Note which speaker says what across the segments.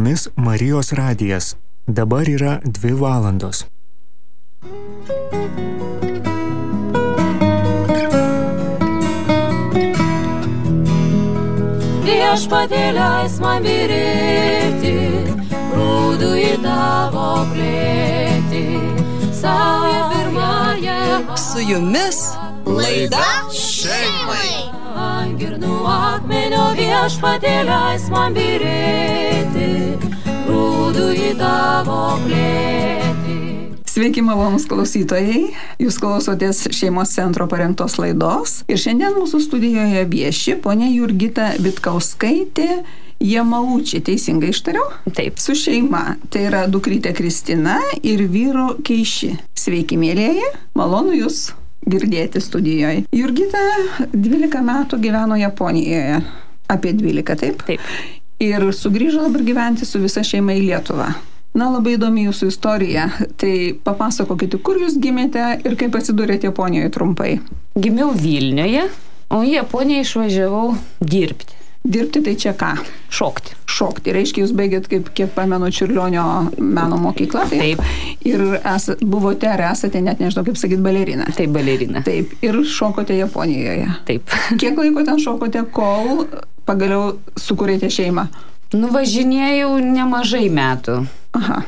Speaker 1: jumis Marijos radijas. Dabar yra 2 valandos.
Speaker 2: Viešpatie leis man byrėti, grūdų į tavo klėtį. Sauja pirmąją.
Speaker 3: Su jumis laida šeimai.
Speaker 2: Girnų akmenio viešpatie leis man byrėti, grūdų į tavo klėtį.
Speaker 3: Sveiki, malonūs klausytojai. Jūs klausotės Šeimos centro parengtos laidos. Ir šiandien mūsų studijoje vieši ponia Jurgita Vitkauskaitė Jamaučiai. Teisingai ištariau?
Speaker 4: Taip.
Speaker 3: Su šeima. Tai yra dukrytė Kristina ir vyru Keiši. Sveiki, mėlieji. Malonu jūs girdėti studijoje. Jurgita 12 metų gyveno Japonijoje. Apie 12, taip?
Speaker 4: Taip.
Speaker 3: Ir sugrįžo dabar gyventi su visa šeima į Lietuvą. Na, labai įdomi jūsų istorija. Tai papasakokite, kur jūs gimėte ir kaip atsidūrėte Japonijoje trumpai.
Speaker 4: Gimiau Vilniuje, o į Japoniją išvažiavau dirbti.
Speaker 3: Dirbti tai čia ką?
Speaker 4: Šokti.
Speaker 3: Šokti. Reiškia, jūs baigėt, kiek pamenu, Čiurlionio meno mokyklą.
Speaker 4: Taip.
Speaker 3: Ir buvote ar esate, net nežinau, kaip sakyti, balerina.
Speaker 4: Taip, balerina.
Speaker 3: Taip. Ir šokote Japonijoje.
Speaker 4: Taip.
Speaker 3: Kiek laiko ten šokote, kol pagaliau sukūrėte šeimą?
Speaker 4: Nuvažinėjau nemažai metų.
Speaker 3: Aha.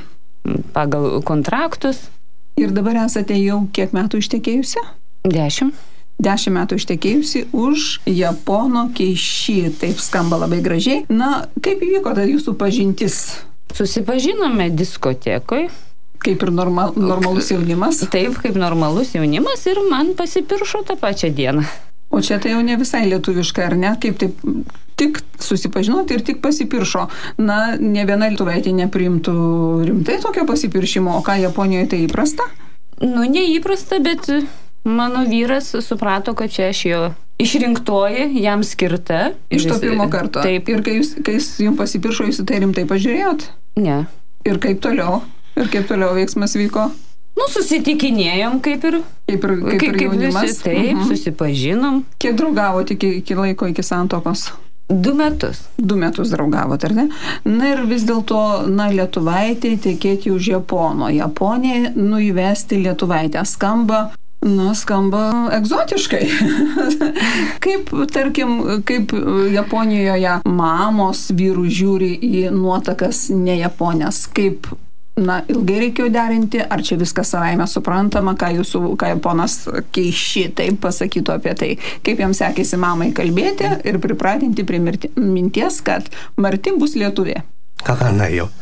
Speaker 4: Pagal kontraktus.
Speaker 3: Ir dabar esate jau kiek metų ištekėjusi?
Speaker 4: 10.
Speaker 3: 10 metų ištekėjusi už Japono Keiši. Taip skamba labai gražiai. Na, kaip įvyko ta jūsų pažintis?
Speaker 4: Susipažinome diskotekoje.
Speaker 3: Kaip ir normalus jaunimas?
Speaker 4: Taip, kaip normalus jaunimas ir man pasipiršo tą pačią dieną.
Speaker 3: O čia tai jau ne visai lietuviška, ar ne? Kaip taip tik susipažinot ir tik pasipiršo. Na, ne viena lietuvaitė nepriimtų rimtai tokio pasipiršimo. O ką, Japonijoje tai įprasta?
Speaker 4: Nu, neįprasta, bet mano vyras suprato, kad čia aš jo išrinktoji, jam skirta.
Speaker 3: Iš to pirmo karto?
Speaker 4: Taip.
Speaker 3: Ir kai jis jums pasipiršo, jūs tai rimtai pažiūrėjot?
Speaker 4: Ne.
Speaker 3: Ir kaip toliau? Ir kaip toliau veiksmas vyko?
Speaker 4: Nu, susitikinėjom kaip ir
Speaker 3: jaunimas.
Speaker 4: Visi, taip, susipažinom.
Speaker 3: Kiek draugavot iki laiko, iki santuokos?
Speaker 4: 2 metus.
Speaker 3: 2 metus draugavot, ar ne? Na ir vis dėlto, na, lietuvaitė tekėti už Japono. Japonija įvesti lietuvaitę. Skamba egzotiškai. Kaip Japonijoje mamos vyrų žiūri į nuotakas ne Japonės? Kaip, ilgai reikėjo derinti, ar čia viskas savaime suprantama, ką ponas Keiši taip pasakytų apie tai? Kaip jam sekėsi mamai kalbėti ir pripratinti prie minties, kad Marti bus lietuvė?
Speaker 5: Kakanai jo.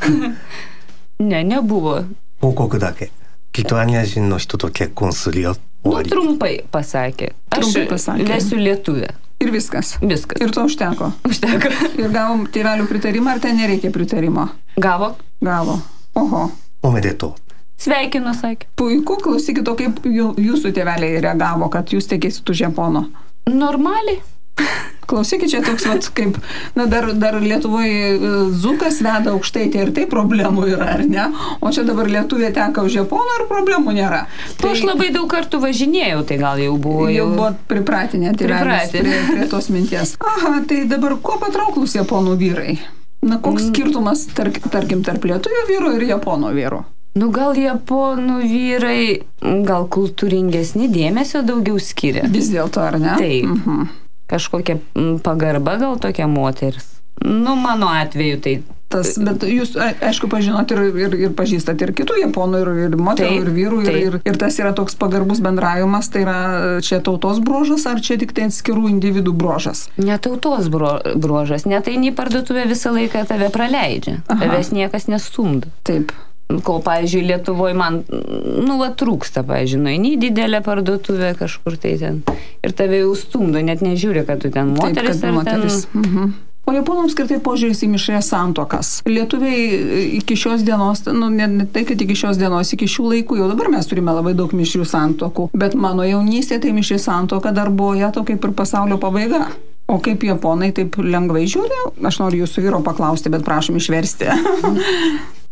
Speaker 4: Ne, nebuvo.
Speaker 5: 報告だけ。きっとアジア人の人と結婚するよ。
Speaker 4: Trumpai pasakė. Aš vesiu lietuvę.
Speaker 3: Ir viskas?
Speaker 4: Viskas.
Speaker 3: Ir to užteko?
Speaker 4: Užteko.
Speaker 3: Ir gavom tėvelių pritarimą, ar ten nereikia pritarimo?
Speaker 4: Gavo.
Speaker 3: Oho.
Speaker 5: Omedetou.
Speaker 4: Sveikinu, sakė.
Speaker 3: Puiku, klausykit, o kaip jūsų tėveliai reagavo, kad jūs tekėsit už Japono?
Speaker 4: Normaliai.
Speaker 3: Klausykit, čia toks, kaip, dar Lietuvoje Zukas veda aukštaitį ir tai problemų yra, ar ne? O čia dabar Lietuvė teka už Japono ir problemų nėra.
Speaker 4: Tai aš labai daug kartų važinėjau, tai gal jau buvo.
Speaker 3: Jau buvo pripratinę tėvelis prie tos minties. Aha, tai dabar kuo patrauklus Japonų vyrai? Na, koks skirtumas, tarkim, tarp lietuvių vyrų ir Japonų vyrų?
Speaker 4: Nu, gal Japonų vyrai gal kultūringesni, dėmesio daugiau skiria.
Speaker 3: Vis dėlto, ar ne?
Speaker 4: Taip. Kažkokia pagarba gal tokia moteris. Nu, mano atveju tai.
Speaker 3: Bet jūs, aišku, pažinot ir pažįstat ir kitų Japonų, ir moterų, ir vyrų, ir tas yra toks pagarbus bendravimas, tai yra čia tautos bruožas, ar čia tik tai atskirų individų bruožas?
Speaker 4: Ne tautos bruožas, net eini į parduotuvę visą laiką tave praleidžia. Tavęs niekas nestumdo.
Speaker 3: Taip.
Speaker 4: Kol, pavyzdžiui, Lietuvoje man, trūksta, pavyzdžiui, eini į didelę parduotuvę kažkur tai ten ir tave jau stumdo, net nežiūri, kad tu ten moteris.
Speaker 3: Taip, kad moteris. O Japonams skirtai požiūris į mišrias santuokas. Lietuviai iki šios dienos, ne tai, kad iki šios dienos, iki šių laikų, jau dabar mes turime labai daug mišrių santuokų, bet mano jaunystė tai mišri santuoka dar buvo to kaip ir pasaulio pabaiga. O kaip Japonai taip lengvai žiūri? Aš noriu jūsų vyro paklausti, bet prašom išversti.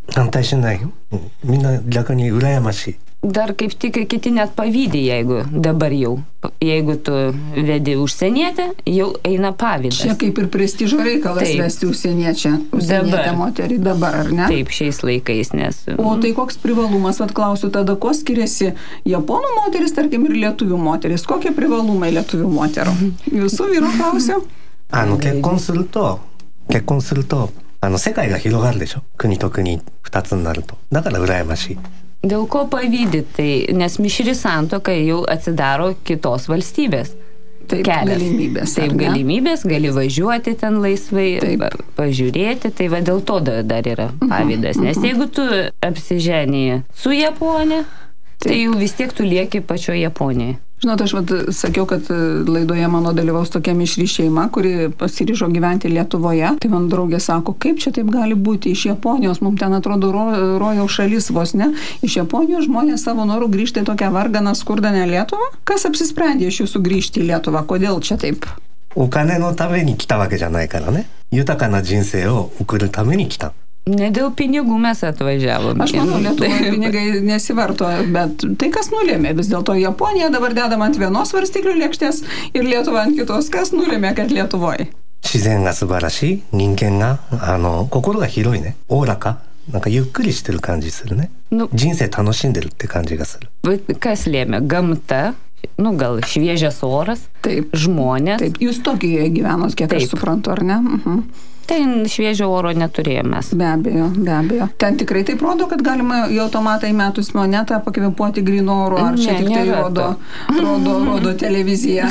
Speaker 5: 反対しないよ。みんな逆に羨ましい。
Speaker 4: Dar kaip tik kiti net pavydė, dabar jau. Jeigu tu vedi užsienietę, jau eina pavydas.
Speaker 3: Čia kaip ir prestižo reikalas vesti užsienietę moterį dabar, ar ne?
Speaker 4: Taip, šiais laikais, nes...
Speaker 3: O tai koks privalumas, klausiu tada, ko skiriasi japonų moteris, tarkim, ir lietuvių moteris? Kokie privalumai lietuvių moterų? Jūsų vyro klausiu?
Speaker 5: 結婚すると世界が広がるでしょ。国と国2つになると。だから羨ましい。
Speaker 4: Dėl ko pavydė, tai nes mišri santuoka jau atsidaro kitos valstybės.
Speaker 3: Taip, galimybės.
Speaker 4: Taip, galimybės, gali važiuoti ten laisvai, pažiūrėti, tai va dėl to dar yra pavydas. Nes jeigu tu apsiženiji su Japonija, tai jau vis tiek tu lieki pačioje Japonijoje.
Speaker 3: Žinot, aš sakiau, kad laidoje mano dalyvaus tokia mišri šeima, kuri pasiryžo gyventi Lietuvoje. Tai man draugė sako, kaip čia taip gali būti iš Japonijos, mums ten atrodo rojaus šalis vos, ne? Iš Japonijos žmonės savo norų grįžti į tokią varganą skurdanę Lietuvą? Kas apsisprendė iš jūsų grįžti į Lietuvą? Kodėl čia taip?
Speaker 5: お金のために来たわけじゃないからね。豊かな人生を送るために来た。
Speaker 4: Ne dėl pinigų mes atvažiavome.
Speaker 3: Aš manau, Lietuvoje pinigai nesivarto, bet tai kas nulėmė? Vis dėlto Japonija dabar dedama ant vienos svarstyklių lėkštės ir Lietuva ant kitos. Kas nulėmė, kad Lietuvoje?
Speaker 5: 自然が素晴らしい。人間が心が広いね。おおらか。なんかゆっくりしてる感じするね。人生楽しんでるって感じがする。
Speaker 4: Kas lėmė? Gamta, gal šviežias oras, žmonės.
Speaker 3: Taip, jūs Tokijoje gyvenot, kiek aš suprantu, ar ne?
Speaker 4: Ten šviežio oro neturėjomės.
Speaker 3: Be abejo. Ten tikrai taip rodo, kad galima į automatą įmetus monetą pakvėpuoti gryno oro, ar čia tik tai rodo televizija?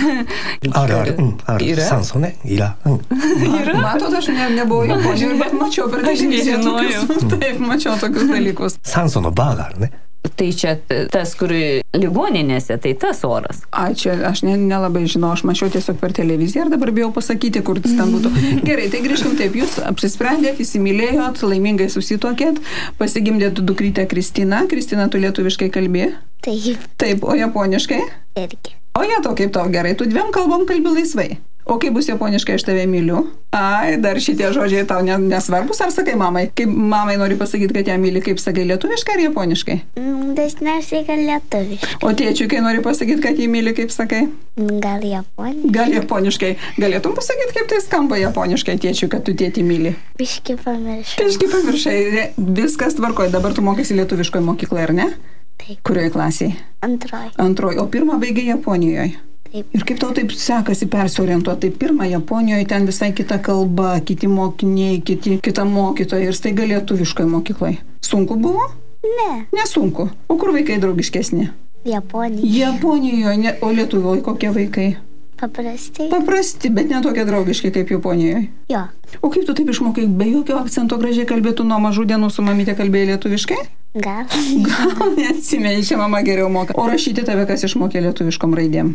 Speaker 5: Ar sanso, ne? Yra.
Speaker 3: Matot, aš nebuvau Japonijoje, bet mačiau per televiziją tokius. Taip, mačiau tokius dalykus.
Speaker 5: Sanso no barがあるね。
Speaker 4: Tai čia tas, kur ligoninėse, tai tas oras.
Speaker 3: Čia aš nelabai žinau, aš mačiau tiesiog per televiziją ir dabar bijau pasakyti, kur ten būtų. Gerai, tai grįžkim taip, jūs apsisprendėt, įsimylėjot, laimingai susituokėt, pasigimdėt dukrytę Kristiną. Kristina, tu lietuviškai kalbė?
Speaker 6: Taip.
Speaker 3: Taip, o japoniškai?
Speaker 6: Irgi.
Speaker 3: O jetau, kaip tau gerai, tu dviem kalbom kalbi laisvai. O kaip bus japoniškai, aš tave myliu? Ai, dar šitie žodžiai tau nesvarbus, ar sakai mamai? Kaip mamai nori pasakyti, kad ją myli, kaip sakai, lietuviškai ar japoniškai?
Speaker 6: Dažniausiai gal lietuviškai.
Speaker 3: O tėčiui, kai nori pasakyti, kad jį myli, kaip sakai?
Speaker 6: Gal japoniškai.
Speaker 3: Gal japoniškai. Galėtum pasakyti, kaip tai skamba japoniškai tėčiui, kad tu tėtį myli?
Speaker 6: Biški pamiršai.
Speaker 3: Viskas tvarkoja. Dabar tu mokėsi lietuviškoje mokykloje, ar ne?
Speaker 6: Taip.
Speaker 3: Kurioje klasėje? Antroji. O pirmą baigė Japonijoje?
Speaker 6: Taip.
Speaker 3: Ir kaip tau taip sekasi persiorientuoti? Tai pirmą Japonijoje ten visai kita kalba, kiti mokiniai, kita mokytoja ir staiga lietuviškoje mokykloje. Sunku buvo?
Speaker 6: Ne.
Speaker 3: Nesunku. O kur vaikai draugiškesni? Japonijoje. O Lietuvoje kokie vaikai? Paprasti, bet ne tokie draugiški kaip Japonijoje.
Speaker 6: Jo.
Speaker 3: O kaip tu taip išmokai, be jokio akcento gražiai kalbėtų nuo mažų dienų su mamytė kalbėjai lietuviškai?
Speaker 6: Gal
Speaker 3: neatsimeni, čia mama geriau moka. O rašyti tave kas išmokė lietuviškom raidėm?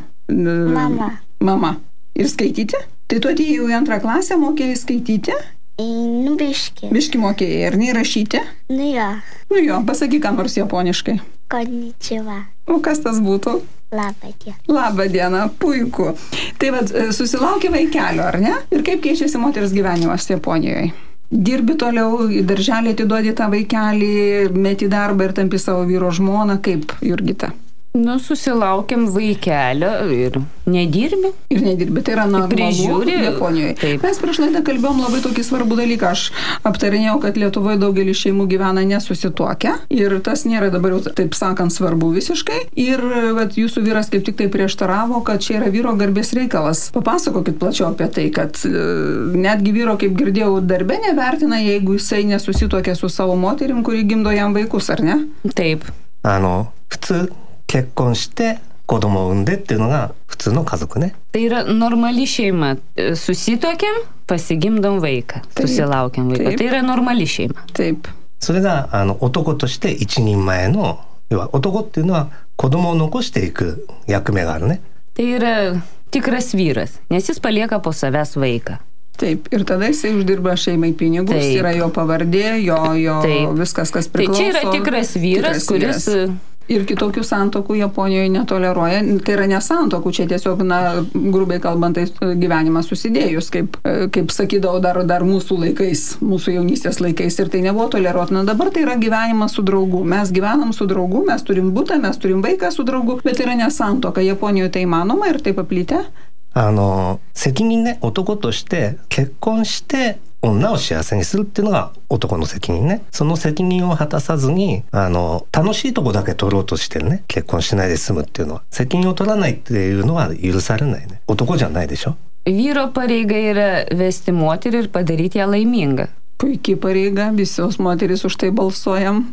Speaker 3: Mama. Ir skaityti? Tai tu atėjai į antrą klasę, mokėjai skaityti?
Speaker 6: Biški.
Speaker 3: Biški mokėjai, ar ne rašyti?
Speaker 6: Nu
Speaker 3: jo, pasakyk ką nors japoniškai.
Speaker 6: Konnichiwa.
Speaker 3: O kas tas būtų?
Speaker 6: Labą
Speaker 3: dieną, puiku. Tai susilaukė vaikelio, ar ne? Ir kaip keičiasi moters gyvenimas Japonijoje? Dirbi toliau, į darželį atiduodi tą vaikelį, meti darbą ir tampi savo vyro žmoną, kaip Jurgita?
Speaker 4: Susilaukėm vaikelio ir nedirbi. Tai yra normalu
Speaker 3: Japonijoje.
Speaker 4: Taip.
Speaker 3: Mes prieš laidą kalbėjom labai tokį svarbų dalyką. Aš aptarinėjau, kad Lietuvoje daugelis šeimų gyvena nesusituokę. Ir tas nėra dabar jau, taip sakant, svarbu visiškai. Ir jūsų vyras kaip tik tai prieštaravo, kad čia yra vyro garbės reikalas. Papasakokit plačiau apie tai, kad netgi vyro, kaip girdėjau, darbe nevertina, jeigu jisai nesusituokia su savo moterim, kuri gimdo jam vaikus, ar ne?
Speaker 4: Taip.
Speaker 5: 普通 結婚して子供を産んでっていうのが普通の家族ね。
Speaker 4: Tai yra normali šeima. Susituokėm, pasigimdom vaiką. Susilaukėm vaiką. Tai yra normali šeima.
Speaker 3: Taip.
Speaker 5: それが男として一人前の、要は男っていうのは子供を残していく役目があるね。
Speaker 4: Tai yra tikras vyras, nes jis palieka po savęs vaiką.
Speaker 3: Taip, ir tada jisai uždirba šeimai pinigus, yra jo pavardė, jo viskas, kas priklauso.
Speaker 4: Tai čia yra tikras vyras, kuris
Speaker 3: Ir kitokių santokų Japonijoje netoleruoja. Tai yra nesantokų, čia tiesiog, grubiai kalbant, tai gyvenimas susidėjus, kaip sakydavo dar mūsų laikais, mūsų jaunystės laikais, ir tai nebuvo toleruotina. Dabar tai yra gyvenimas su draugu. Mes gyvenam su draugu, mes turim butą, mes turim vaiką su draugu, bet tai yra nesantoka. Japonijoje tai įmanoma ir tai paplitę?
Speaker 5: 責任ね、男として結婚して女を幸せにするっていうのが男の責任ね。その責任を果たさずに楽しいとこだけ取ろうとしてるね、結婚しないで済むっていうのは責任を取らないっていうのは許されないね。男じゃないでしょ。
Speaker 4: Vyro pareiga yra vesti moterį ir padaryti ją laimingą.
Speaker 3: Puikiai pareiga, visos moterys už tai balsuojam.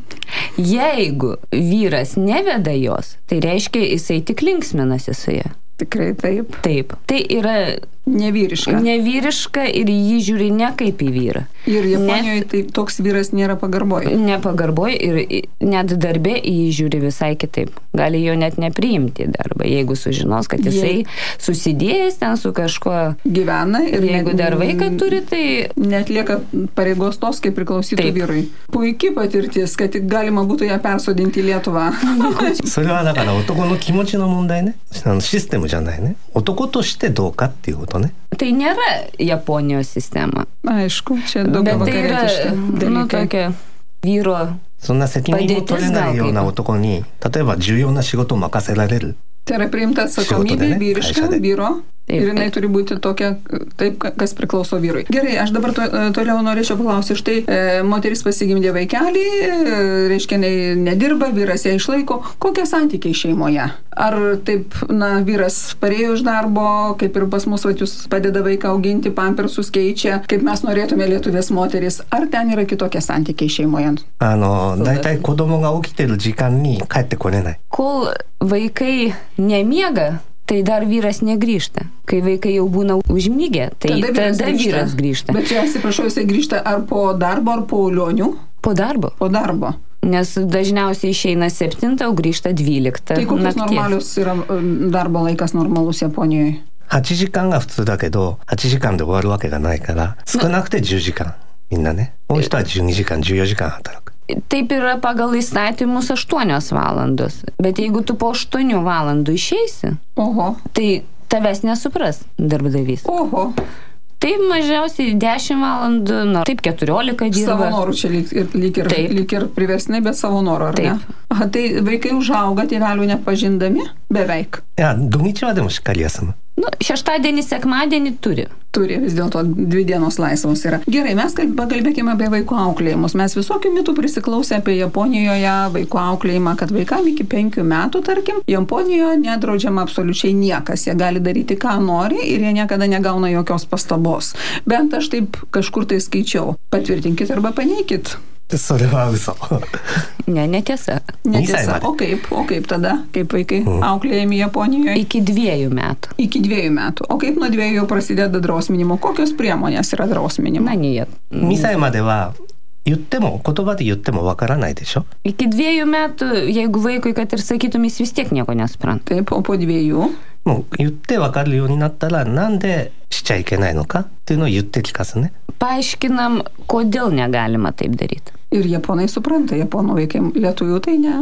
Speaker 4: Jeigu vyras neveda jos, tai reiškia, jisai tik linksminasi su ja.
Speaker 3: Tikrai taip.
Speaker 4: Taip. Tai yra
Speaker 3: nevyriška.
Speaker 4: Nevyriška ir jį žiūri ne kaip į vyrą.
Speaker 3: Ir Japonijoje tai toks vyras nėra pagarboj.
Speaker 4: Nepagarboj ir net darbė į jį žiūri visai kitaip. Gali jo net nepriimti į darbą, jeigu sužinos, kad jisai susidėjęs ten su kažkuo
Speaker 3: gyvena ir
Speaker 4: jeigu dar vaiką turi, tai
Speaker 3: netlieka pareigos tos, kaip priklausytų vyrui. Puikiai patirtis, kad tik galima būtų ją persodinti į Lietuvą.
Speaker 5: それはだから男の気持ちの問題ね。システムじゃないね。男としてどうかっていうことね。
Speaker 4: Tai nėra Japonijos sistema.
Speaker 3: Aišku, čia daug vakarietiška dalykai.
Speaker 4: Tokia vyro
Speaker 5: そんな責任を取れないような男に、例えば重要な仕事を任せられる。
Speaker 3: Tai yra priimta atsakomybė vyriška vyro. Ir jinai turi būti tokia, taip, kas priklauso vyrui. Gerai, aš dabar toliau norėčiau paklausyti. Štai moteris pasigimdė vaikelį, reiškia, nedirba, vyras ją išlaiko. Kokie santykiai šeimoje? Ar taip, vyras parėjo iš darbo, kaip ir pas mus, jūs padeda vaiką auginti, pampersus keičia, kaip mes norėtume lietuvės moteris? Ar ten yra kitokie santykiai šeimoje?
Speaker 5: だいたい子供が起きてる時間に帰ってこれない。
Speaker 4: Kol vaikai nemiega, tai dar vyras negrįžta. Kai vaikai jau būna užmygę, tai tada vyras grįžta.
Speaker 3: Bet čia, atsiprašau, jisai grįžta ar po darbo, ar po lionių?
Speaker 4: Po darbo.
Speaker 3: Po darbo.
Speaker 4: Nes dažniausiai išeina 7, o grįžta 12.
Speaker 3: Tai kokios normalius yra darbo laikas normalus Japonijoje?
Speaker 5: 8時間が普通だけど、8時間で終わるわけがないから、少なくて10時間。みんなね。多い人は12時間、14時間働く。
Speaker 4: Taip yra pagal įstatymus 8 valandos. Bet jeigu tu po 8 valandų išeisi, tai tavęs nesupras darbdavys. Tai mažiausiai 10 valandų, taip 14 dirba.
Speaker 3: Savo norų čia lyg ir priversnai, bet savo norų, ar ne? Tai vaikai užauga tėvelių nepažindami? Beveik.
Speaker 5: 土日はでもしっかり休む。
Speaker 4: Šeštadienį, sekmadienį turi.
Speaker 3: Turi, vis dėlto 2 dienos laisvos yra. Gerai, mes pakalbėkime apie vaikų auklėjimus. Mes visokių mitų prisiklausę apie Japonijoje vaikų auklėjimą, kad vaikam iki 5 metų, tarkim, Japonijoje nedraudžiama absoliučiai niekas. Jie gali daryti, ką nori ir jie niekada negauna jokios pastabos. Bent aš taip kažkur tai skaičiau. Patvirtinkit arba paneikit.
Speaker 5: それは嘘。
Speaker 4: Netiesa.
Speaker 3: Netiesa. O kaip tada? Kaip vaikai auklėjami Japonijoje?
Speaker 4: Iki 2 metų.
Speaker 3: Iki 2 metų. O kaip nuo 2 jau prasideda drausminimo? Kokios priemonės yra drausminimo?
Speaker 5: 2歳までは言っても言葉で言ってもわからないでしょ。
Speaker 4: Iki 2 metų, jeigu vaikui, kad ir sakytum, jis vis tiek nieko nesupranta.
Speaker 3: Taip, o po 2?
Speaker 5: もう言ってわかるようになったらなんでしちゃいけないのかっていうのを言って聞かすね。
Speaker 4: Paaiškinam, kodėl negalima taip daryti.
Speaker 3: Ir japonai supranta, japonų vaikai, lietuvių tai ne.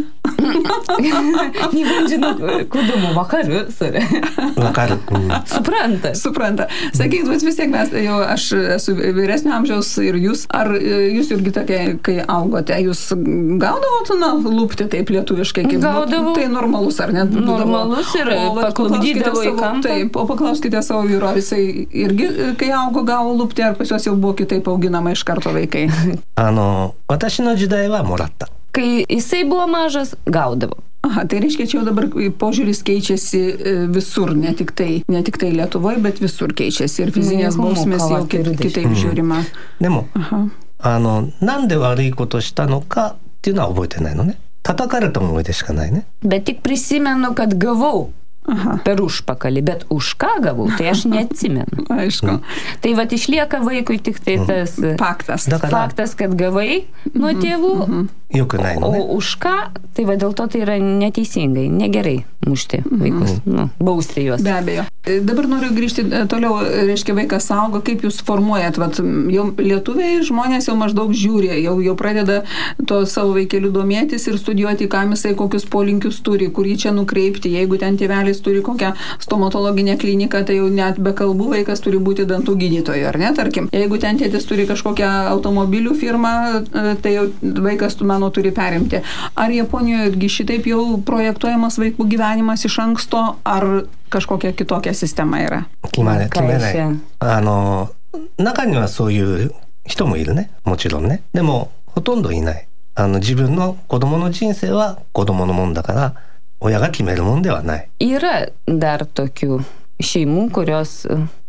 Speaker 4: Nežinau, kodėl vakaru, sorry.
Speaker 5: Vakaru.
Speaker 4: Supranta.
Speaker 3: Supranta. Sakyk, vis tiek mes, jau aš esu vyresnio amžiaus ir jūs, ar jūs irgi tokia, kai augote, jūs gaudavot, lūpti taip lietuviškai, kaip
Speaker 4: gaudavau.
Speaker 3: Tai normalus, ar ne?
Speaker 4: Normalus ir paklūdydavo į kampą.
Speaker 3: Taip, o paklauskite savo vyro, jisai irgi, kai augo, gavo lūpti, ar pas juos jau buvo kitaip auginama iš karto vaikai?
Speaker 5: 私の時代はもらった。
Speaker 4: Kai jisai buvo mažas, gaudavo.
Speaker 3: Aha, tai reiškia, čia jau dabar požiūris keičiasi visur, ne tik tai Lietuvoje, bet visur keičiasi ir fizinės bausmės jau kitaip žiūrima.
Speaker 5: でも、なんで悪いことしたのかっていうのは覚えてないのね。叩かれた思い出しかないね。
Speaker 4: Bet tik prisimenu, kad gavau. Per užpakalį, bet už ką gavau, tai aš neatsimenu.
Speaker 3: Aišku.
Speaker 4: Tai išlieka vaikui tik tai tas
Speaker 3: faktas,
Speaker 4: kad gavai nuo tėvų,
Speaker 5: よくないのね。
Speaker 4: O už ką, tai va dėl to tai yra neteisingai, negerai mušti vaikus, bausti juos.
Speaker 3: Be abejo. Dabar noriu grįžti toliau, reiškia, vaikas auga, kaip jūs formuojat, vat, jau lietuviai žmonės jau maždaug žiūri, jau pradeda to savo vaikelių domėtis ir studijuoti, kam jisai kokius polinkius turi, kur jį čia nukreipti. Jeigu ten tėvelis turi kokią stomatologinę kliniką, tai jau net be kalbų vaikas turi būti dantų gydytoju, ar ne, tarkim. Jeigu ten tėtis turi kažkokią automobilių firmą, tai jau vaikas, manau, turi perimti. Ar Japonijoje irgi šitaip jau projektuojamas vaikų gyvenimas iš anksto, ar kažkokia kitokia sistema yra?
Speaker 5: 決めない。中にはそういう人もいるね。もちろんね。でもほとんどいない。自分の子供の人生は子供のもんだから親が決めるもんではない。
Speaker 4: Yra dar tokių šeimų, kurios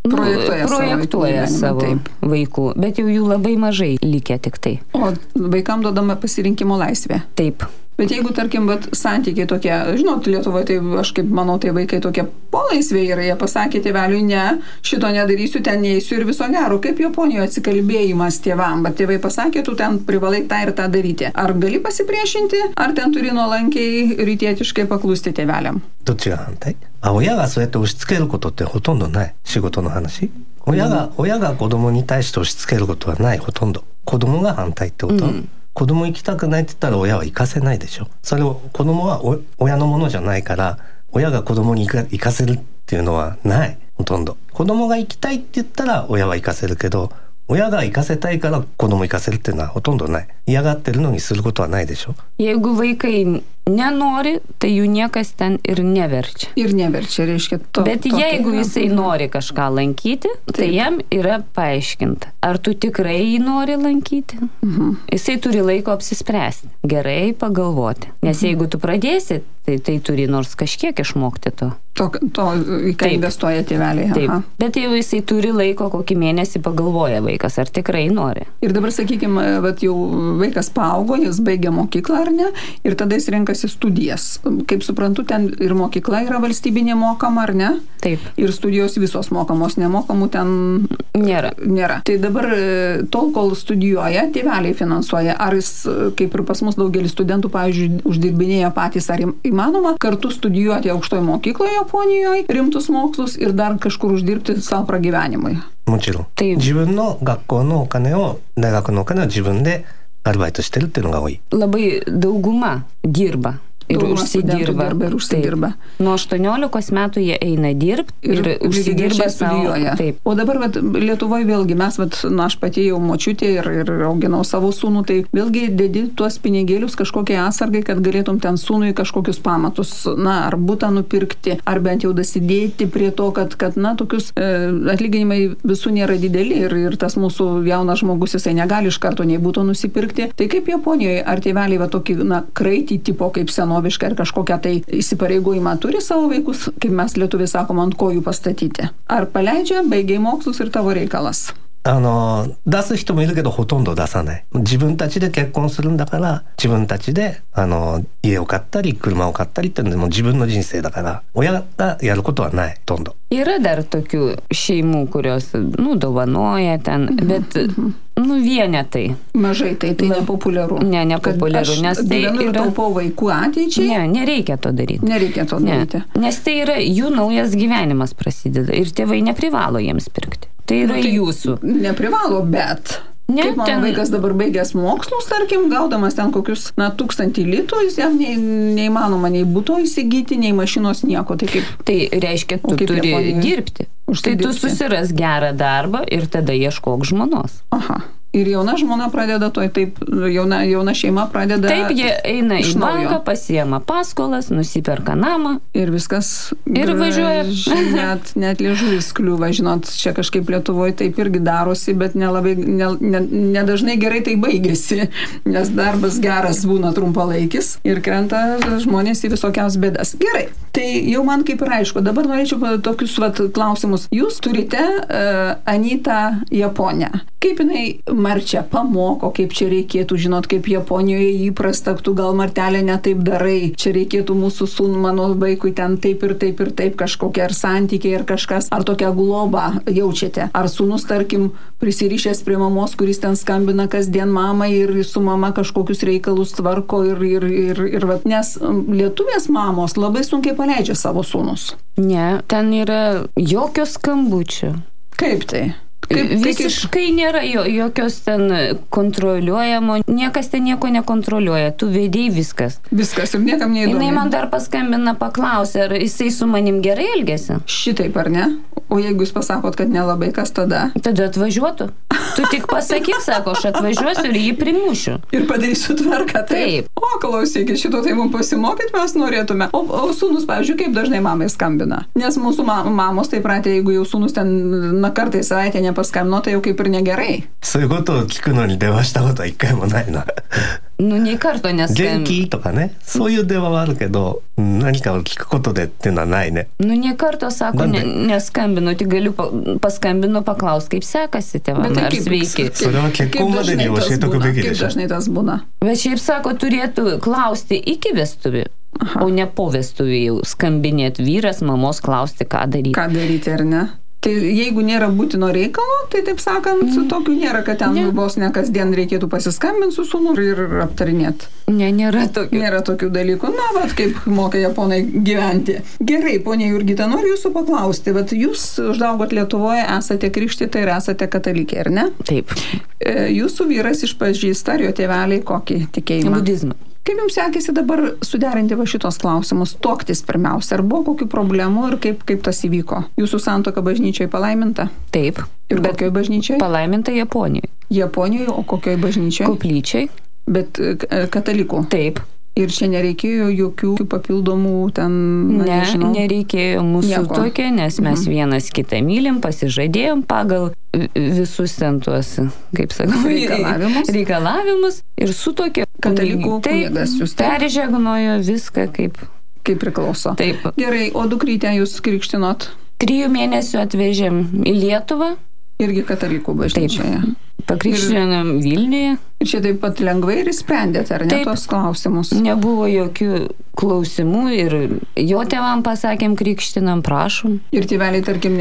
Speaker 4: projektuoja savo vaikų, bet jau jų labai mažai likę tik tai.
Speaker 3: O vaikam duodama pasirinkimo laisvė?
Speaker 4: Taip.
Speaker 3: Bet jeigu, tarkim, santykiai tokie, žinot, Lietuvoje, tai aš kaip manau, tai vaikai tokie polaisvė yra, jie pasakė tėveliui, ne, šito nedarysiu, ten neįsiu ir viso gero. Kaip Japonijoje atsikalbėjimas tėvam, bet tėvai pasakė, tu ten privalai tą ir tą daryti. Ar gali pasipriešinti, ar ten turi nuolankiai rytietiškai paklusti tėveliam?
Speaker 5: どっちが反対？親がそうやって押し付けることってほとんどない。仕事の話。親が子供に対して押し付けることはない、ほとんど。子供が反対ってこと？子供行きたくないって言ったら親は行かせないでしょ。それを子供は親のものじゃないから親が子供に行かせるっていうのはない、ほとんど。子供が行きたいって言ったら親は行かせるけど、親が行かせたいから子供行かせるっていうのはほとんどない。嫌がってるのにすることはないでしょ。
Speaker 4: Jeigu vaikai nenori, tai jų niekas ten ir neverčia.
Speaker 3: Ir neverčia, reiškia to.
Speaker 4: Bet jeigu jisai nori kažką lankyti, tai jam yra paaiškinta. Ar tu tikrai jį nori lankyti? Jisai turi laiko apsispręsti, gerai pagalvoti. Nes jeigu tu pradėsi, tai turi nors kažkiek išmokti to.
Speaker 3: To į ką investuoja tėveliai.
Speaker 4: Taip. Bet jau jisai turi laiko, kokį mėnesį pagalvoja vaikas, ar tikrai nori.
Speaker 3: Ir dabar, sakykime, jau vaikas paaugo, jis baigia mokyklą ar ne, ir tada jis renkasi studijas. Kaip suprantu, ten ir mokykla yra valstybinė mokama, ar ne?
Speaker 4: Taip.
Speaker 3: Ir studijos visos mokamos, nemokamų ten nėra. Tai dabar, tol, kol studijuoja, tėveliai finansuoja. Ar jis, kaip ir pas mus daugelis studentų, pavyzdžiui, uždirbinėja patys, ar įmanoma kartu studijuoti aukštoje mokykloje Japonijoje, rimtus mokslus ir dar kažkur uždirbti savo pragyvenimui?
Speaker 5: もちろん。自分の学校のお金を、大学のお金を自分でアルバイトしてるっていうのが多い。
Speaker 4: Labai dauguma dirba. Ir užsidirba. Nuo 18 metų jie eina dirbti ir užsidirba savo. Taip.
Speaker 3: O dabar Lietuvoje vėlgi mes, aš pati jau močiutė ir auginau savo sūnų, tai vėlgi dedi tuos pinigėlius kažkokie atsargai, kad galėtum ten sūnui kažkokius pamatus, ar butą nupirkti, ar bent jau dasidėti prie to, kad tokius atlyginimai visų nėra dideli ir tas mūsų jaunas žmogus, jisai negali iš karto nei būtų nusipirkti. Tai kaip Japonijoje, ar tėveliai tokį kraitį tipo kaip senovišką ir kažkokią tai įsipareigojimą turi savo vaikus, kaip mes lietuviai sakom, ant kojų pastatyti? Ar paleidžia, baigiai mokslus ir tavo reikalas?
Speaker 5: 出す人もいるけどほとんど出さない。自分たちで結婚するんだから自分たちで家を買ったり車を買ったりっていうのでも自分の人生だから親がやることはない、ほとんど。
Speaker 4: Yra dar tokių šeimų, kurios, dovanoja ten, bet, vienetai.
Speaker 3: Mažai, tai nepopuliaru.
Speaker 4: Nepopuliaru, nes tai
Speaker 3: yra... taupau vaikų ateičiai.
Speaker 4: Nereikia to daryti.
Speaker 3: Nereikia to daryti.
Speaker 4: Nes tai yra jų naujas gyvenimas prasideda ir tėvai neprivalo jiems pirkti. Tai yra jūsų.
Speaker 3: Neprivalo, bet... Kaip mano vaikas dabar baigęs mokslus, tarkim, gaudamas ten kokius 1000 litų, jam neįmanoma nei buto įsigyti, nei mašinos nieko.
Speaker 4: Tai reiškia, tu turi dirbti. Tai tu susiras gerą darbą ir tada ieškok žmonos.
Speaker 3: Aha. Ir jauna žmona pradeda taip, jauna šeima pradeda...
Speaker 4: Taip, jie eina į banką, pasiema paskolas, nusiperka namą.
Speaker 3: Ir viskas...
Speaker 4: Ir važiuoja.
Speaker 3: Net liežuvis kliūva, žinot, čia kažkaip Lietuvoje taip irgi darosi, bet nedažnai gerai tai baigėsi, nes darbas geras būna trumpalaikis ir krenta žmonės į visokias bėdas. Gerai, tai jau man kaip ir aišku, dabar norėčiau tokius klausimus. Jūs turite Anytą Japonę. Kaip jinai Marčia pamoko, kaip čia reikėtų, žinot, kaip Japonijoje įprasta, tu gal Martelė netaip darai, čia reikėtų mūsų sūnų, mano vaikui ten taip ir taip ir taip, kažkokie ar santykiai, ar kažkas, ar tokią globą jaučiate. Ar sūnus, tarkim, prisirišęs prie mamos, kuris ten skambina kasdien mamai ir su mama kažkokius reikalus tvarko ir vat, nes lietuvės mamos labai sunkiai paleidžia savo sūnus.
Speaker 4: Ne, ten yra jokio skambučio.
Speaker 3: Kaip tai?
Speaker 4: Visiškai nėra jokios ten kontroliuojamo, niekas ten nieko nekontroliuoja, tu vedėjai viskas.
Speaker 3: Viskas ir niekam neįdomu.
Speaker 4: Jinai man dar paskambina, paklausė, ar jisai su manim gerai elgėsi.
Speaker 3: Šitaip ar ne? O jeigu jūs pasakot, kad nelabai, kas tada?
Speaker 4: Tada atvažiuotų. Tu tik pasakyk, sako, aš atvažiuosiu ir jį primušiu.
Speaker 3: Ir padarysiu tvarką, taip. O, klausykit, šito tai mums pasimokyti mes norėtume. O sūnus, pavyzdžiui, kaip dažnai mamai skambina? Nes mūsų mamos taip pratė, jeigu jau sūnus ten kartą į savaitę nepaskambino, tai jau kaip ir negerai.
Speaker 5: そういうことを聞くのに電話したことは一回もないな。
Speaker 4: nei karto neskambino.
Speaker 5: 元気とかね、そういう電話はあるけど、何かを聞くことでっていうのはないね。
Speaker 4: nei karto sako, neskambino, tik galiu paskambino, paklaus, kaip sekasi tėvam, ar sveiki.
Speaker 5: それは結婚までに教えとくべきでしょ。
Speaker 3: Kaip dažnai tas būna?
Speaker 4: Bet šiaip sako, turėtų klausti iki vestuvių, o ne po vestuvių jau skambinėti vyras, mamos klausti, ką daryti.
Speaker 3: Ką daryti, ar ne? Tai jeigu nėra būtino reikalo, tai taip sakant, tokių nėra, kad ten vos ne kasdien reikėtų pasiskambinti su sūnum ir aptarinėti.
Speaker 4: Ne, nėra tokių.
Speaker 3: Nėra tokių dalykų. Na, vat kaip moka japonai gyventi. Gerai, ponia Jurgita, noriu jūsų paklausti. Vat jūs užaugot Lietuvoje, esate krikštyta ir esate katalikė, ar ne?
Speaker 4: Taip.
Speaker 3: Jūsų vyras išpažįsta, ar jo tėveliai kokį tikėjimą?
Speaker 4: Budizmą.
Speaker 3: Kaip jums sekėsi dabar suderinti va šitos klausimus, tuoktis pirmiausia? Ar buvo kokių problemų ir kaip tas įvyko? Jūsų santuoka bažnyčioje palaiminta?
Speaker 4: Taip.
Speaker 3: Ir kokioje bažnyčioje?
Speaker 4: Palaiminta Japonijoje.
Speaker 3: Japonijoje, o kokioje bažnyčioje?
Speaker 4: Koplyčiai.
Speaker 3: Bet katalikų?
Speaker 4: Taip.
Speaker 3: Ir čia nereikėjo jokių papildomų ten...
Speaker 4: Nereikėjo mūsų tokia, nes mes vienas kitą mylim, pasižadėjom pagal visus ten tuos, kaip sakau, reikalavimus ir su tokia
Speaker 3: katalikų kunigas jūs
Speaker 4: peržegnojo viską kaip
Speaker 3: priklauso.
Speaker 4: Taip.
Speaker 3: Gerai, o dukrytę jūs krikštinot?
Speaker 4: 3 mėnesių atvežėm į Lietuvą.
Speaker 3: Irgi katalikų bažnyčioje.
Speaker 4: Pakrikštinom Vilniuje.
Speaker 3: Ir čia taip pat lengvai ir sprendėte, ar ne, tos klausimus?
Speaker 4: Nebuvo jokių klausimų ir jo tėvam pasakėm, krikštinam, prašom. Ir
Speaker 3: tėveliai, tarkim,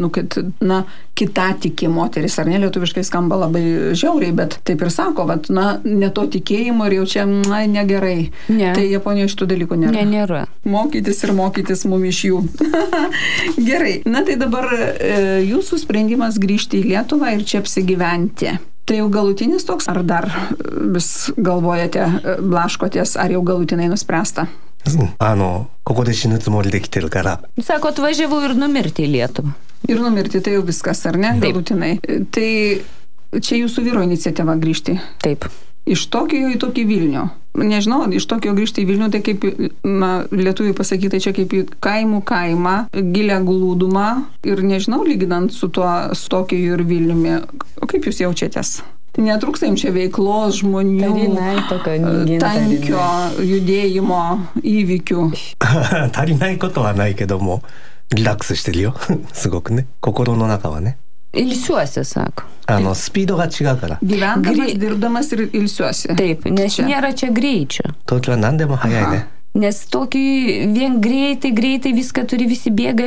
Speaker 3: kita tiki moteris, ar ne, lietuviškai skamba labai žiauriai, bet taip ir sako, vat, ne to tikėjimo ir jau čia negerai.
Speaker 4: Ne.
Speaker 3: Tai Japonijoje šitų dalykų nėra.
Speaker 4: Ne, nėra.
Speaker 3: Mokytis ir mokytis mum iš jų. Gerai, tai dabar jūsų sprendimas grįžti į Lietuvą ir čia apsigyventi. Tai jau galutinis toks, ar dar vis galvojate, blaškotės, ar jau galutinai nuspręsta?
Speaker 5: ここで死ぬつもりで来てるから。
Speaker 4: Sako, atvažiavau ir numirti į Lietuvą.
Speaker 3: Ir numirti, tai jau viskas, ar ne? Galutinai. Tai čia jūsų vyro iniciatyva grįžti?
Speaker 4: Taip.
Speaker 3: Iš Tokijo į tokį Vilnių. Nežinau, iš Tokijo grįžti į Vilnių, tai kaip, lietuviai pasakyta, čia kaip į kaimą, gilę glūdumą ir nežinau, lyginant su Tokiju ir Vilniumi. O kaip jūs jaučiatės? Netrūksta jums čia veiklos, žmonių, tankio, judėjimo, įvykių.
Speaker 5: 足りないことはないけども、リラックスしてるよ。すごくね。心の中はね。
Speaker 4: Ilsiuosi, sako.
Speaker 5: スピードが違うから。
Speaker 3: Gyvendamas, dirbdamas ir ilsiuosi.
Speaker 4: Taip, nes nėra čia greičio.
Speaker 5: 東京は何でも早いね。
Speaker 4: Nes tokį vien greitai viską turi, visi bėga.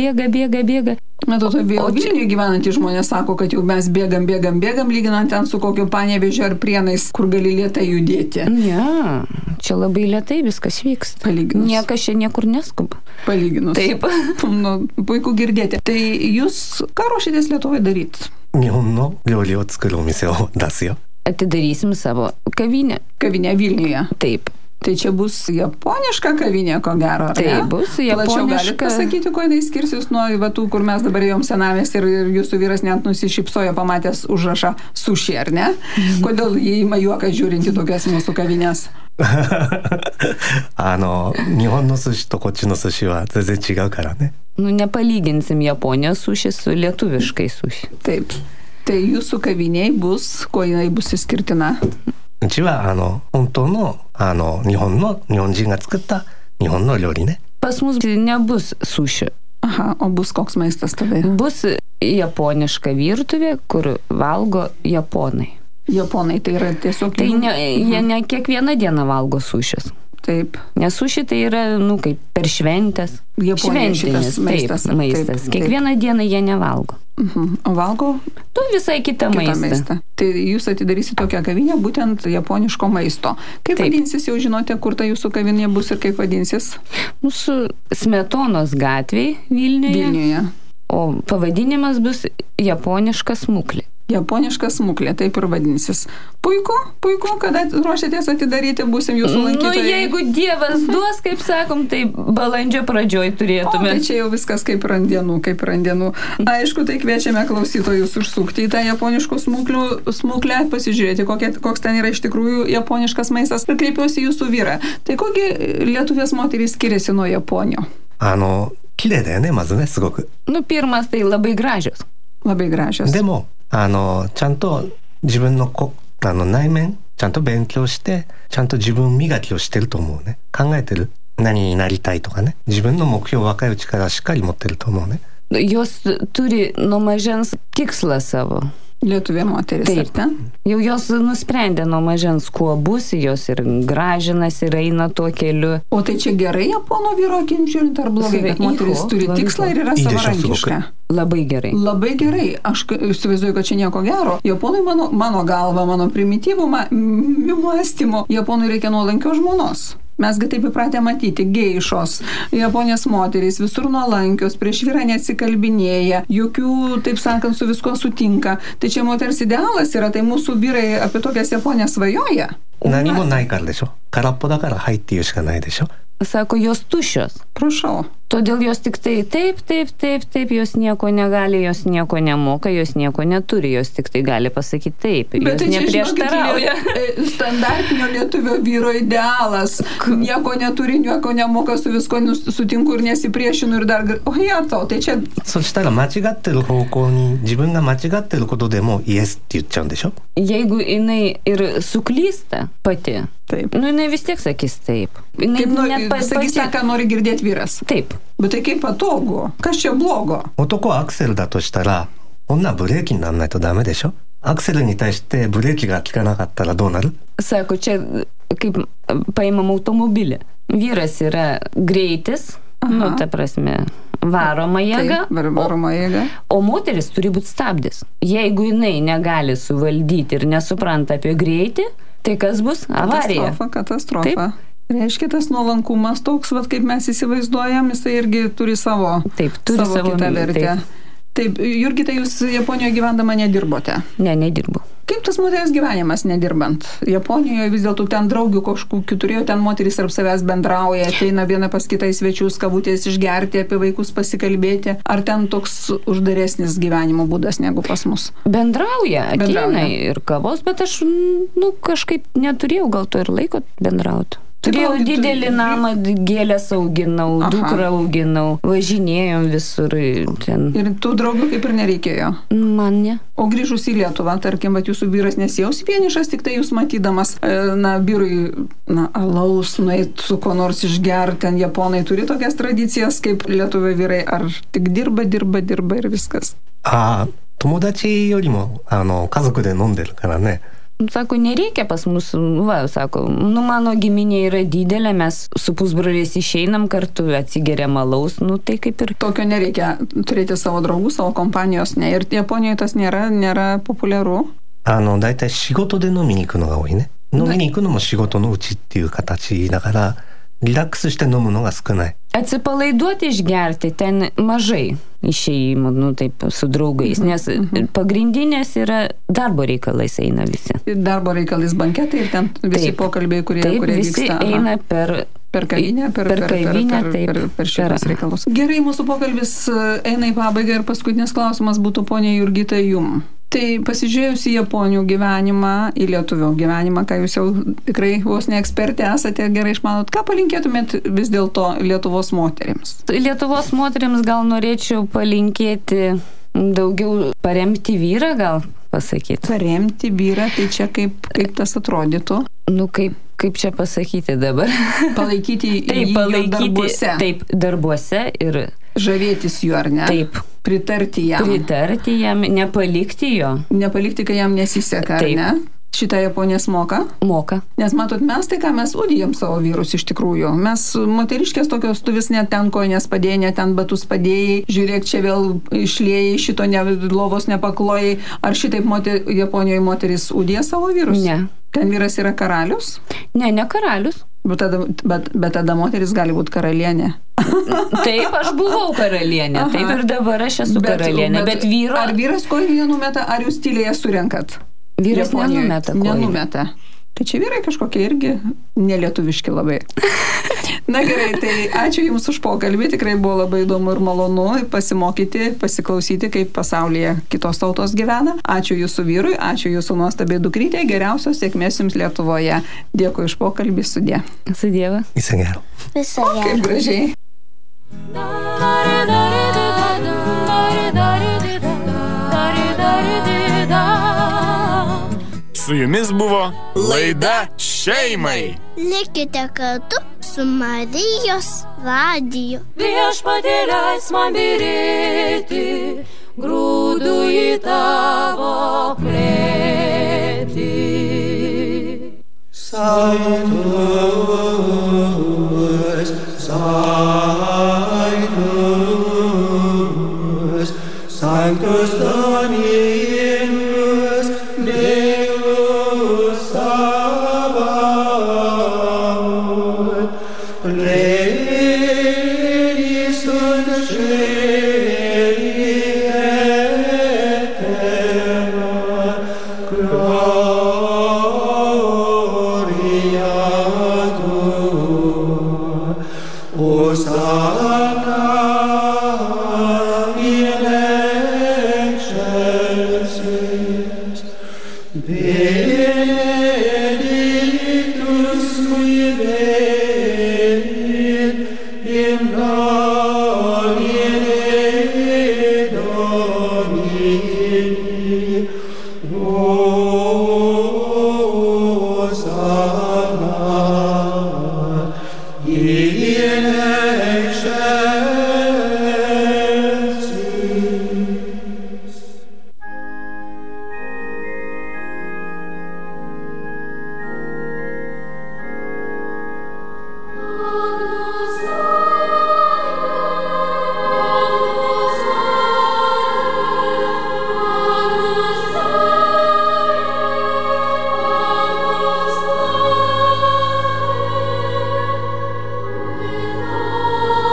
Speaker 3: Matote, Vilniuje gyvenantys žmonės sako, kad jau mes bėgam, lyginant ten su kokio Panevėžio ar Prienais, kur gali lėtai judėti.
Speaker 4: Ne, čia labai lėtai viskas vyksta.
Speaker 3: Palyginus.
Speaker 4: Niekas čia niekur neskuba.
Speaker 3: Palyginus.
Speaker 4: Taip.
Speaker 3: Puiku girdėti. Tai jūs ką ruošitės Lietuvoje daryti?
Speaker 5: 日本の料理を作るお店を出すよ。
Speaker 4: Atidarysim savo kavinę.
Speaker 3: Kavinę Vilniuje.
Speaker 4: Taip.
Speaker 3: Tai čia bus japoniška kavinė, ko gero, ar ne?
Speaker 4: Tai bus japoniška.
Speaker 3: Plačiau galite pasakyti, kuo tai skirsis nuo tų, kur mes dabar ėjom senamės ir jūsų vyras net nusišypsojo pamatęs užrašą sushi, ar ne? Kodėl jie ima juoką žiūrinti tokias mūsų kavinės?
Speaker 5: 日本の寿司とこっちの寿司は全然違うからね。
Speaker 4: Nepalyginsim Japonijos sushi su lietuviškai sushi.
Speaker 3: Taip. Tai jūsų kaviniai bus, kuo jinai bus išskirtina?
Speaker 5: うちは本当の日本人が作った日本の料理ね。
Speaker 4: Pas mus nebus sushi.
Speaker 3: Aha, o bus koks maistas tada?
Speaker 4: Bus japoniška virtuvė, kur valgo japonai.
Speaker 3: Japonai tai yra tiesiog...
Speaker 4: Tai jie ne kiekvieną dieną valgo sušis.
Speaker 3: Taip.
Speaker 4: Nes suši tai yra, kaip per šventės.
Speaker 3: Šventinis
Speaker 4: maistas. Taip. Kiekvieną dieną jie nevalgo.
Speaker 3: O valgo?
Speaker 4: Tu visai kitą maistą.
Speaker 3: Tai jūs atidarysite tokią kavinę būtent japoniško maisto. Kaip vadinsis, jau žinote, kur ta jūsų kavinė bus ir kaip vadinsis?
Speaker 4: Mūsų Smetonos gatvėje Vilniuje. O pavadinimas bus japoniška smuklė.
Speaker 3: Japoniška smuklė, taip ir vadinsis. Puiku, kada ruošiatės atidaryti, būsim jūsų lankytojai.
Speaker 4: Jeigu Dievas duos, kaip sakom, tai balandžio pradžioj turėtume.
Speaker 3: Tai čia jau viskas kaip randienų. Aišku, tai kviečiame klausytojus užsukti į tą japoniškų smuklę, pasižiūrėti, koks ten yra iš tikrųjų japoniškas maistas. Ir kreipiuosi jūsų vyrą. Tai kogi lietuvės moterys skiriasi nuo Japonijų?
Speaker 5: 綺麗だよね、まずね、すごく。
Speaker 4: Pirmas tai labai gražios.
Speaker 3: Labai gražios.
Speaker 5: でも、ちゃんと自分の内面、ちゃんと勉強して、ちゃんと自分磨きをしてると思うね。考えてる。何になりたいとかね。自分の目標を若いうちからしっかり持ってると思うね。
Speaker 4: Jos turi nuo mažens tikslą savo.
Speaker 3: Lietuvė moteris.
Speaker 4: Taip. Jau jos nusprendė nuo mažens, kuo bus, jos ir gražinasi ir eina tuo keliu.
Speaker 3: O tai čia gerai japono vyro akim žiūrint ar blogai, kad moteris turi tikslą ir yra savarankiška?
Speaker 4: Labai gerai.
Speaker 3: Labai gerai. Aš įsivaizduoju, kad čia nieko gero. Japonui mano galva, mano primityvų mąstymo, Japonui reikia nuolankios žmonos. Mesgi taip įpratę matyti, geišos, Japonės moterys visur nuolankios, prieš vyrą neatsikalbinėja, jokių, taip sakant, su visko sutinka. Tai čia moters idealas yra, tai mūsų vyrai apie tokias Japonės svajoja.
Speaker 5: 何もないからでしょ。空っぽだからはいっていうしかないでしょ。
Speaker 4: Sako, jos tuščios.
Speaker 3: Prašau.
Speaker 4: Todėl jos tik tai taip, jos nieko negali, jos nieko nemoka, jos nieko neturi, jos tik tai gali pasakyti taip.
Speaker 3: Bet
Speaker 4: jos
Speaker 3: tai
Speaker 4: neprieštarauja.
Speaker 3: Standartinio lietuvio vyro idealas. Nieko neturi, nieko nemoka, su visko sutinku ir nesipriešinu ir dar... O jato, tai čia...
Speaker 5: そしたら間違ってる方向に自分が間違ってることでもイエスって言っちゃうんでしょ。
Speaker 4: Jeigu jinai ir suklysta pati,
Speaker 3: taip.
Speaker 4: Jinai vis tiek sakys taip.
Speaker 3: Sakys tą, ką nori girdėti vyras.
Speaker 4: Taip.
Speaker 3: Bet tai kaip patogu? Kas čia blogo?
Speaker 5: 男はアクセルだとしたら、女はブレーキにならないとダメでしょ。アクセルに対してブレーキが効かなかったらどうなる?
Speaker 4: Sako, čia kaip paimam automobilį. Vyras yra greitis, ta prasme, varoma jėga,
Speaker 3: varoma jėga.
Speaker 4: O moteris turi būti stabdis. Jeigu jinai negali suvaldyti ir nesupranta apie greitį, tai kas bus? Avarija.
Speaker 3: Katastrofa.
Speaker 4: Taip.
Speaker 3: Reiškia, tas nuolankumas toks, kaip mes įsivaizduojam, jisai irgi turi savo kitą vertę. Taip, Jurgita, jūs Japonijoje gyvendama nedirbote?
Speaker 4: Ne, nedirbu.
Speaker 3: Kaip tas moters gyvenimas nedirbant? Japonijoje vis dėlto ten draugių kažkokių turėjo, ten moterys tarp savęs bendrauja, ateina viena pas kitą į svečius, kavutės išgerti, apie vaikus pasikalbėti. Ar ten toks uždaresnis gyvenimo būdas negu pas mus?
Speaker 4: Bendrauja. Ateina ir kavos, bet aš kažkaip neturėjau gal to ir laiko bendrauti. Turėjau didelį namą, gėlės auginau, dukrą auginau, važinėjom visur. Ten.
Speaker 3: Ir tų draugų kaip ir nereikėjo?
Speaker 4: Man ne.
Speaker 3: O grįžus į Lietuvą, tarkim, jūsų vyras nesijaus vienišas, tik tai jūs matydamas, vyrui, alaus, nueit su ko nors išgerti, ten Japonai turi tokias tradicijas kaip lietuvio vyrai, ar tik dirba ir viskas?
Speaker 5: 友達よりも家族で飲んでるからね。
Speaker 4: Sako, nereikia pas mus, sako, mano giminė yra didelė, mes su pusbroliais išeinam kartu, atsigeriam alaus, tai kaip ir...
Speaker 3: Tokio nereikia turėti savo draugų, savo kompanijos, ne. Ir Japonijoje tas nėra populiaru.
Speaker 5: だいたい仕事で飲みに行くのが多いね。飲みに行くのも仕事のうちっていう形だから、リラックスして飲むのが少ない。
Speaker 4: Atsipalaiduoti išgerti ten mažai išėjimų, taip, su draugais, nes pagrindinės yra darbo reikalais eina visi.
Speaker 3: Darbo reikalais banketai ir ten visi pokalbiai, kurie
Speaker 4: visi
Speaker 3: vyksta.
Speaker 4: Eina per kavinę,
Speaker 3: per šitas reikalus. Gerai, mūsų pokalbis eina į pabaigą ir paskutinis klausimas būtų, ponia Jurgita, jum. Tai pasižiūrėjus į Japonių gyvenimą, į lietuvių gyvenimą, ką jūs jau tikrai vos ne ekspertė esate, gerai išmanot, ką palinkėtumėt vis dėlto Lietuvos moterims?
Speaker 4: Lietuvos moterims gal norėčiau palinkėti daugiau paremti vyrą, gal pasakyti.
Speaker 3: Paremti vyrą, tai čia kaip tas atrodytų?
Speaker 4: Kaip čia pasakyti dabar?
Speaker 3: Palaikyti jį darbuose.
Speaker 4: Taip, darbuose ir...
Speaker 3: Žavėtis juo, ar ne?
Speaker 4: Taip.
Speaker 3: Pritarti jam.
Speaker 4: Nepalikti jo.
Speaker 3: Nepalikti, kai jam nesiseka, ar ne? Šitą Japonės moka?
Speaker 4: Moka.
Speaker 3: Nes matot, mes tai ką mes udijam savo vyrus iš tikrųjų. Mes moteriškės tokios, tu vis net ten koinės padėjai, net ten batus padėjai, žiūrėk, čia vėl išliejai, šito lovos nepaklojai. Ar šitaip Japonijoje moteris udija savo vyrus?
Speaker 4: Ne.
Speaker 3: Ten vyras yra karalius?
Speaker 4: Ne karalius.
Speaker 3: Bet tada moteris gali būti karalienė.
Speaker 4: Taip, aš buvau karalienė. Aha. Taip ir dabar aš esu karalienė. Bet vyro...
Speaker 3: Ar vyras kojų nenumeta, ar jūs tylėje surenkat?
Speaker 4: Vyras nenumeta kojų.
Speaker 3: Nenumeta. Tai čia vyrai kažkokie irgi nelietuviški labai. Na gerai, tai ačiū Jums už pokalbį. Tikrai buvo labai įdomu ir malonu pasimokyti, pasiklausyti, kaip pasaulyje kitos tautos gyvena. Ačiū Jūsų vyrui, ačiū Jūsų nuostabiai dukrytė. Geriausios sėkmės Jums Lietuvoje. Dėkui už pokalbį, sudie.
Speaker 4: Su Dievu.
Speaker 5: Viso gero.
Speaker 6: Viso gero.
Speaker 3: Kaip gražiai.
Speaker 7: Su Jumis buvo laida Šeimai.
Speaker 6: Likite kartu su Marijos radiju.
Speaker 2: Viešpatie leisk man byrėti, grūdų į tavo klėtį.
Speaker 8: Sanctus Dominus, Deus Sabaoth, plenius und celi eterna, gloria tua, Hosanna in excelsis, benedictus qui venit in nomine Domini, Hosanna in excelsis.
Speaker 2: Amen.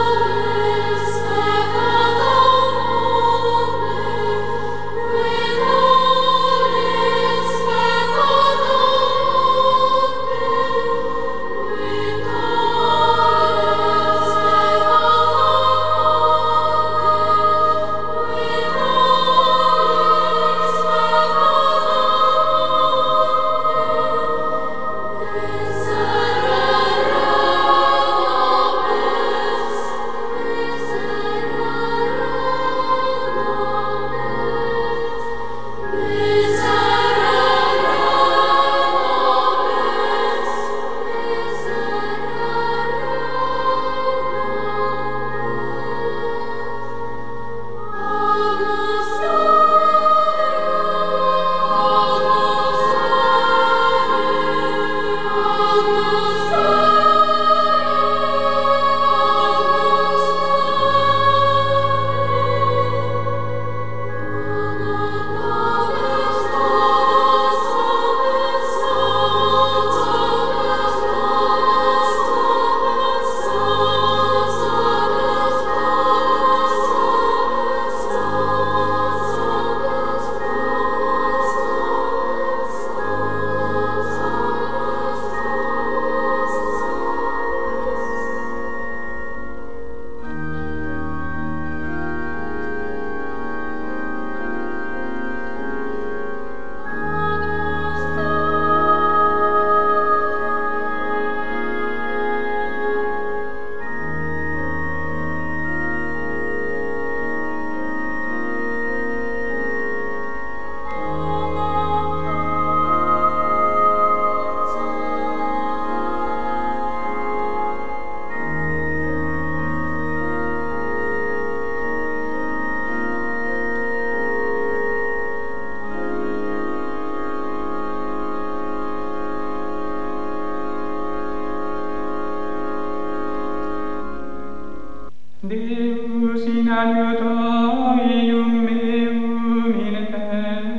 Speaker 8: Deus in aiutorium meum in te.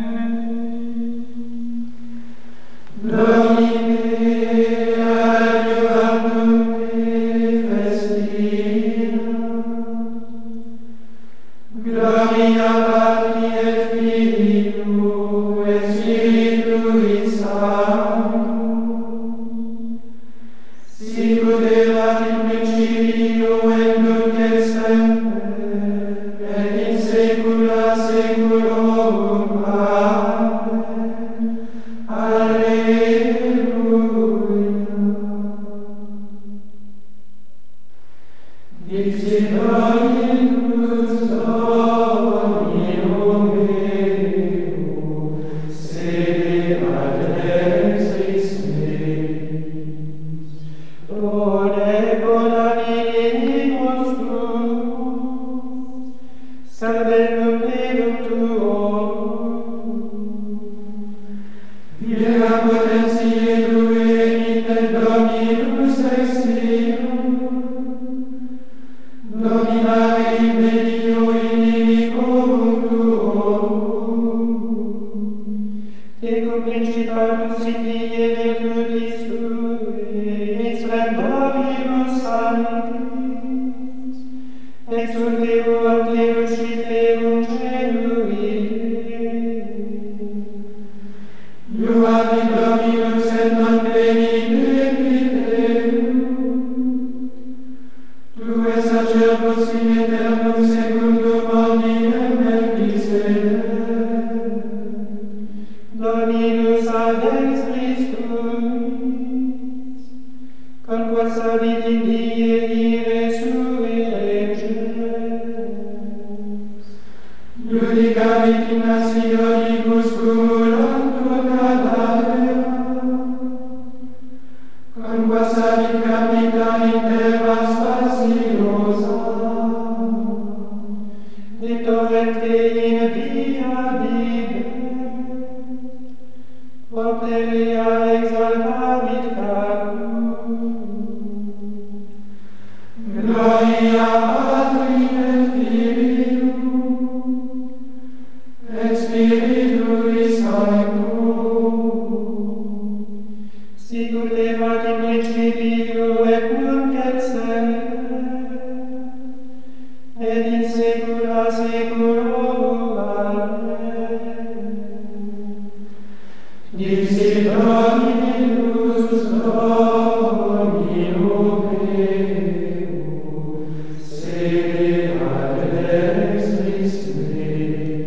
Speaker 8: Domine adiuvandum me festina. Gloria Patri et Filio et Spiritui Sancto. Sicut erat in principio et nunc et semper et in saecula saeculorum. Amen. Alleluia. Dixit Dominus Domino meo, sede ad extris meis. Ode bona dignibus tuus, salvendum pedum tuorum. Via potentiae tue in Dominus exterior, dominare in medio inimicorum tuorum. Tecum principatus in die virtutis tue, in splendoribus sanctis, exultero ante Luciferum celui. Iuavi Dominus et non penitentium, Tue sacerdos in aeternum secundum ordinem Melchisedec. Dominus ad extris tuis, conquas habit in die ire sui reges. Judicavit in nationibus cumulantur cadavera, conquas habit capita in terra spaziosa. Dettorrente in via bibet, porteria exaltavit caput. Gloria Patri et Filio et Spiritui Sancto. Sicut erat in principio et nunc et semper et in saecula saeculorum. Amen. Dixit Dominus Domino meo, sede ad extris meis.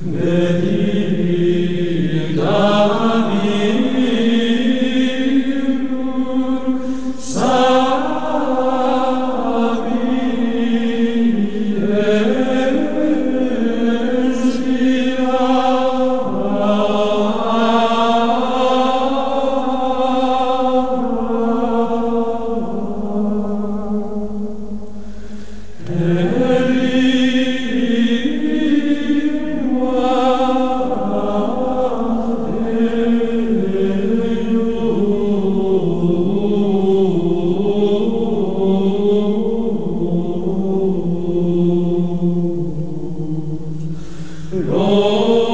Speaker 8: Lord